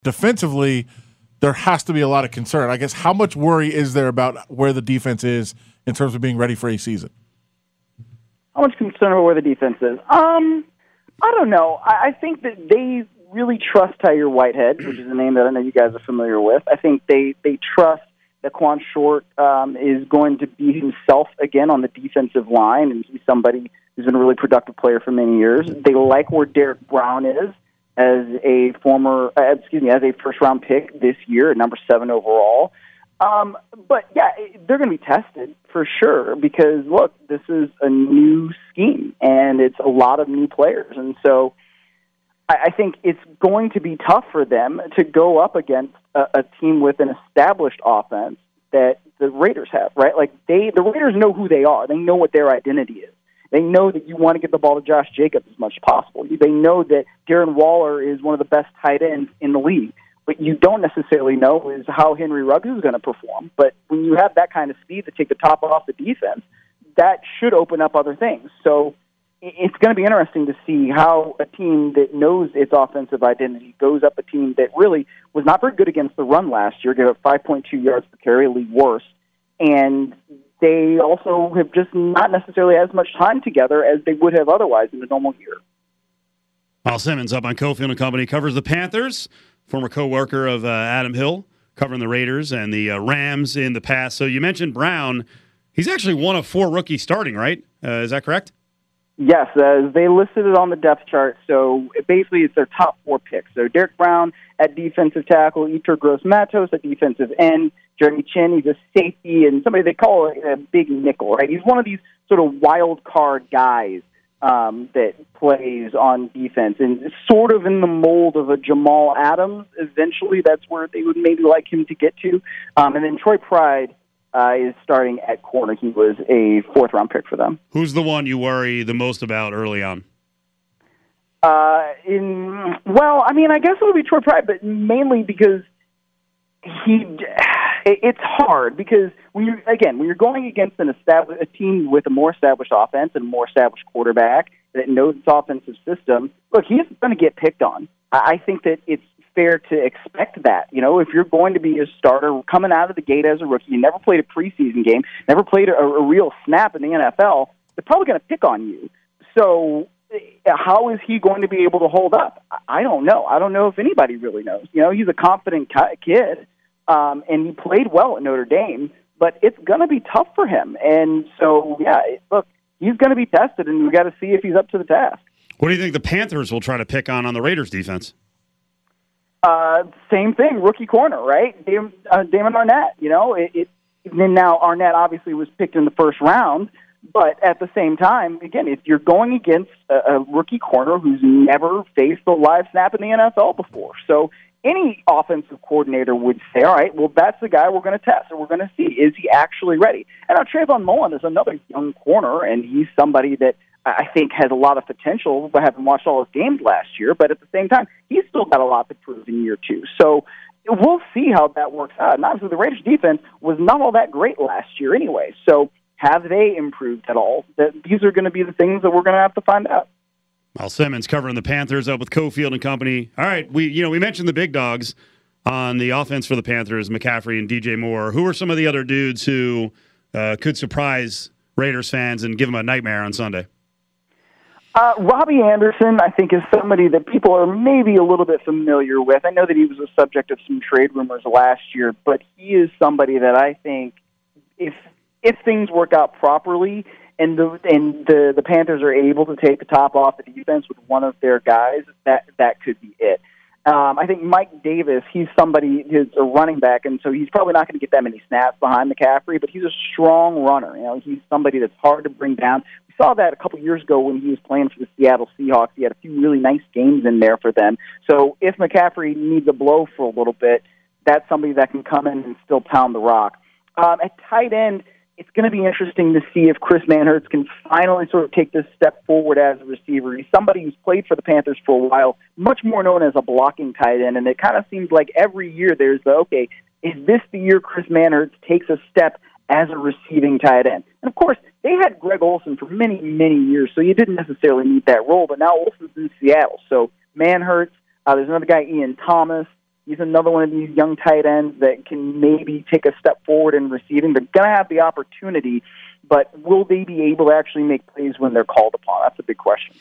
defensively, there has to be a lot of concern. I guess how much worry is there about where the defense is in terms of being ready for a season? How much concern about where the defense is? I don't know. I think that they really trust Tyre Whitehead, which is a name that I know you guys are familiar with. I think they trust that Quan Short is going to be himself again on the defensive line, and he's somebody who's been a really productive player for many years. They like where Derek Brown is as a as a first-round pick this year at number 7 overall. But, yeah, they're going to be tested for sure because, look, this is a new scheme, and it's a lot of new players. And so I think it's going to be tough for them to go up against a team with an established offense that the Raiders have, right? Like, the Raiders know who they are. They know what their identity is. They know that you want to get the ball to Josh Jacobs as much as possible. They know that Darren Waller is one of the best tight ends in the league. What you don't necessarily know is how Henry Ruggs is going to perform. But when you have that kind of speed to take the top off the defense, that should open up other things. So it's going to be interesting to see how a team that knows its offensive identity goes up a team that really was not very good against the run last year, gave up 5.2 yards per carry, league worst. And they also have just not necessarily as much time together as they would have otherwise in a normal year. Al Simmons up on Cofield and Company covers the Panthers, former co-worker of Adam Hill, covering the Raiders and the Rams in the past. So you mentioned Brown. He's actually one of 4 rookies starting, right? Is that correct? Yes, they listed it on the depth chart. So basically it's their top 4 picks. So Derek Brown at defensive tackle, Yetur Gross-Matos at defensive end, Jeremy Chin, he's a safety, and somebody they call a big nickel, right? He's one of these sort of wild card guys that plays on defense, and sort of in the mold of a Jamal Adams. Eventually, that's where they would maybe like him to get to. And then Troy Pride is starting at corner. He was a 4th-round pick for them. Who's the one you worry the most about early on? I guess it would be Troy Pride, but mainly because it's hard because when you're going against a team with a more established offense and a more established quarterback that knows its offensive system, look, he's going to get picked on. I think that it's fair to expect that. You know, if you're going to be a starter coming out of the gate as a rookie, you never played a preseason game, never played a real snap in the NFL, they're probably going to pick on you. So how is he going to be able to hold up? I don't know. I don't know if anybody really knows. You know, he's a confident kid, and he played well at Notre Dame, but it's going to be tough for him. And so, look, he's going to be tested, and we've got to see if he's up to the task. What do you think the Panthers will try to pick on the Raiders' defense? Same thing, rookie corner, right? Damon Arnett, you know. Now Arnett obviously was picked in the first round, but at the same time, again, if you're going against a rookie corner who's never faced a live snap in the NFL before, so any offensive coordinator would say, all right, well, that's the guy we're going to test, and we're going to see, is he actually ready? And now Trayvon Mullen is another young corner, and he's somebody that I think has a lot of potential. I haven't watched all his games last year, but at the same time, he's still got a lot to prove in year 2. So we'll see how that works out. And obviously, the Raiders' defense was not all that great last year anyway. So have they improved at all? These are going to be the things that we're going to have to find out. Al Simmons covering the Panthers up with Cofield and Company. All right, we mentioned the big dogs on the offense for the Panthers, McCaffrey and DJ Moore. Who are some of the other dudes who could surprise Raiders fans and give them a nightmare on Sunday? Robbie Anderson, I think, is somebody that people are maybe a little bit familiar with. I know that he was a subject of some trade rumors last year, but he is somebody that I think, if things work out properly and the Panthers are able to take the top off the defense with one of their guys, that could be it. I think Mike Davis, he's somebody who's a running back, and so he's probably not going to get that many snaps behind McCaffrey, but he's a strong runner. You know, he's somebody that's hard to bring down. We saw that a couple years ago when he was playing for the Seattle Seahawks. He had a few really nice games in there for them. So if McCaffrey needs a blow for a little bit, that's somebody that can come in and still pound the rock. At tight end, it's going to be interesting to see if Chris Manhertz can finally sort of take this step forward as a receiver. He's somebody who's played for the Panthers for a while, much more known as a blocking tight end, and it kind of seems like every year there's is this the year Chris Manhertz takes a step as a receiving tight end? And, of course, they had Greg Olsen for many, many years, so you didn't necessarily need that role, but now Olsen's in Seattle. So Manhertz, there's another guy, Ian Thomas, He's another one of these young tight ends that can maybe take a step forward in receiving. They're going to have the opportunity, but will they be able to actually make plays when they're called upon? That's a big question.